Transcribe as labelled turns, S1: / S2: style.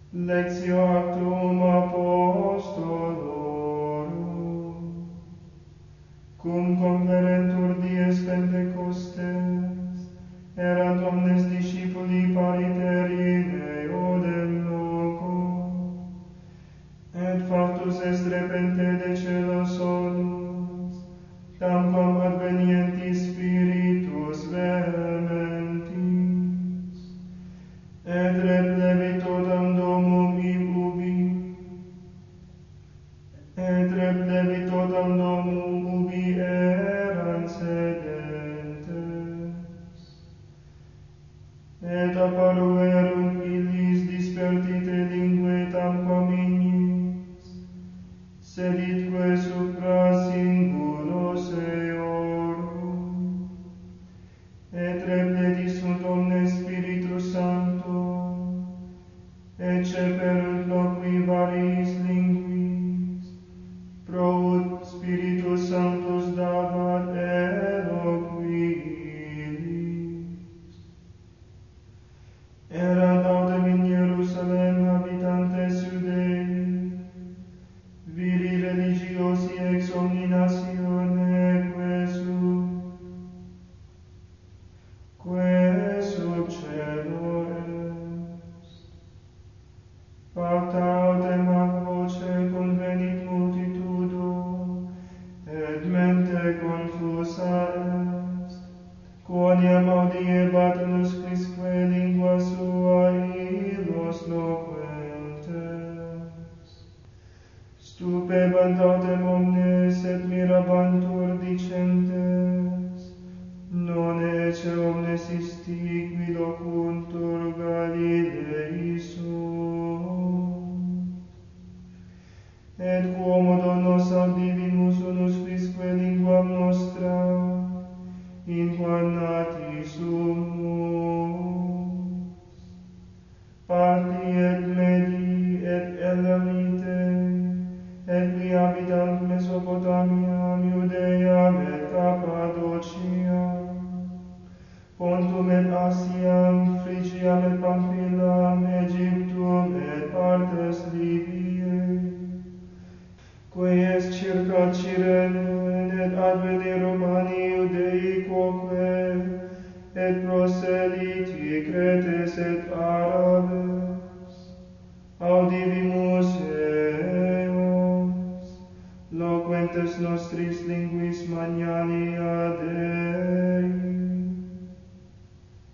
S1: Lectio Actum Apostolorum. Cum conferentur dies Pentecostes, erant omnes discipuli pariteri meo del loco, et factus est repente de celo solus, tamquam advenientis Spiritus vehementis, et replevit totam domum ubi erant sedentes. Et apparuerunt illis dispertite linguae tamquam ignis, seditque supra singulos eorum, et repletis sunt omnes Spiritus Sancto, et ceperunt loqui variis linguis, pro ut Spiritus Sanctus dabat eloqui illis. Erant autem in Hierusalem habitantes Iudei, viri religiosi ex omni natione quae sub cielo est. Facta autem ac voce convenit multitudo, et mente confusa est, quoniam audiebat usquisque lingua sua illos loquentes. Stupebant autem omnes et mirabantur dicentes, non ecce omnes isti qui locuntur Galilei sunt. Et quomodo nos audivimus unus quisque linguam nostra, inquanati sumus, Parti et Medi et Elamite, et qui habitant Mesopotamiam, Iudeam et Cappadocia, Pontum et Asiam, Phrygiam et Pamphylam, Egyptum et partes Libiae, quae est circa Cyrene, et advenir Romani Iudei quoque, et proseliti Cretes et Arabes, audivimus eos, loquentes nostris linguis magnania